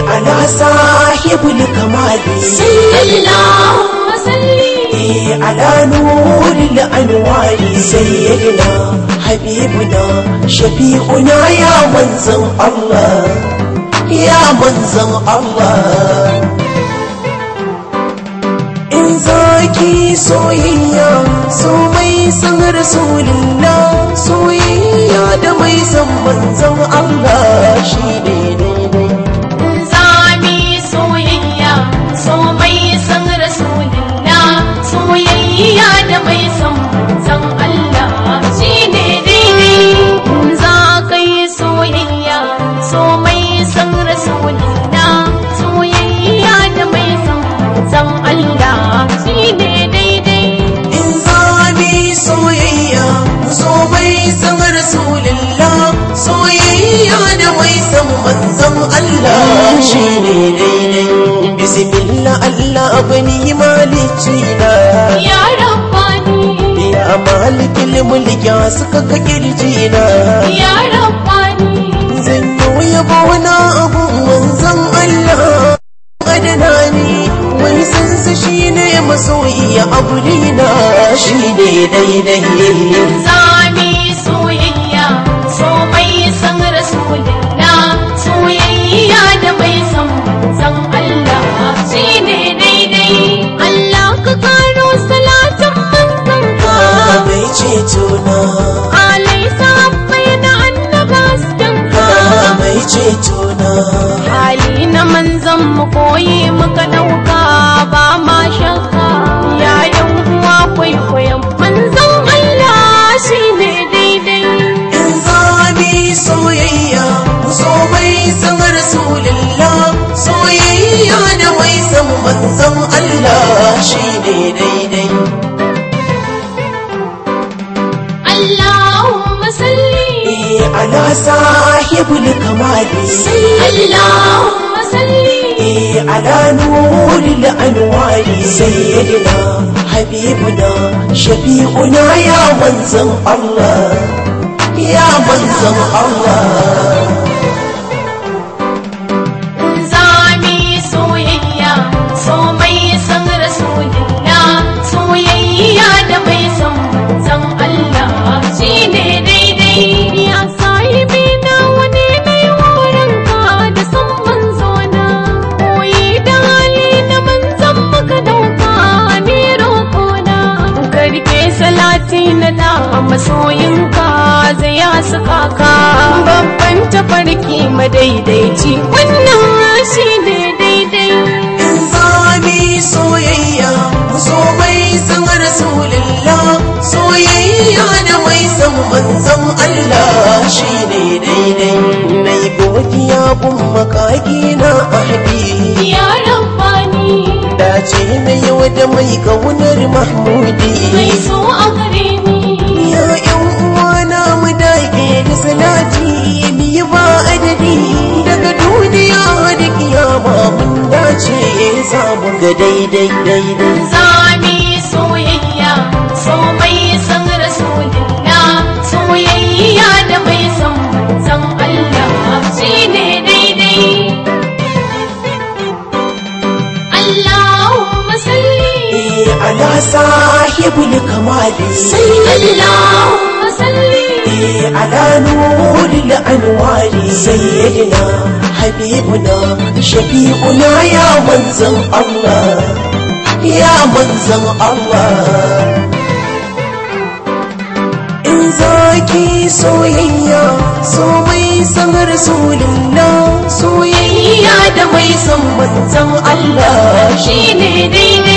على صاحب الكمال اللهم صل على نور الأنوار سيدنا حبيبنا شفيعنا يا منزل الله يا منزل الله إن زاكي سويا سومي سن رسول الله سويا دمي سن منزل الله شيني zami soyayya so mai san rasulullah soyayya da mai san manzon Allah shine daidai za ka yi soyayya so mai san rasulullah soyayya da mai san manzon Allah shine daidai in zami soyayya so mai san rasulullah soyayya da mai san manzon Allah shine daidai bismillah Allah bani malicina ya rabbani ya malikil mulki suka ka kirjina ya rabbani zan yi yabo na abu manzon Allah adnani mai san sa shine masoyi a burina shine daidai zami soyayya so mai san rasulullah soyayya da mai san manzon Allah shine daidai Allah ka karo salatin manzon ka mai ceto na alai sabbai da annabastan ka mai ceto na hali na manzon mu koyi muka dauka ba ma shakka yayin uwa kwaikwayon manzon Allah shine daidai in zami soyayya so mai san rasulullah soyayya da mai san manzon Allah shine daidai Allahumma salli ala sahibul kamal Allahumma salli على نور الأنوار سيدنا حبيبنا شفيعنا يا منزل الله يا منزل الله zami soyayya so mai san rasulullah soyayya da mai san manzon Allah shine daidai ya sahibi na wani mai wurin ka da san manzo na koyi da hali na manzon maka dauka ni roko na karke salati na da masoyinka zai ya saka ka babban tafarki madaidaici wannan shi ne daidai in zami soyayya so mai san rasulullah soyayya da mai san manzon Allah shine daidai nai godiya gun makaki na ahdi ya rabbani dace na yau da mai kaunar mahmudi mai so a gare ni ya yan uwana mu dage da salati mi ba adadi daga duniya da kiyama mun dace za mu ga daidai daidai zami soyayya so mai san rasulullah soyayya da mai san manzon Allah shine daidai Allahumma salli ala sahibul kamal Allahumma salli على نور الأنوار سيدنا حبيبنا شفيعنا يا منزل الله يا منزل الله إن زاكي سويا سومي سن رسول الله سويا دمي سن منزل الله shine daidai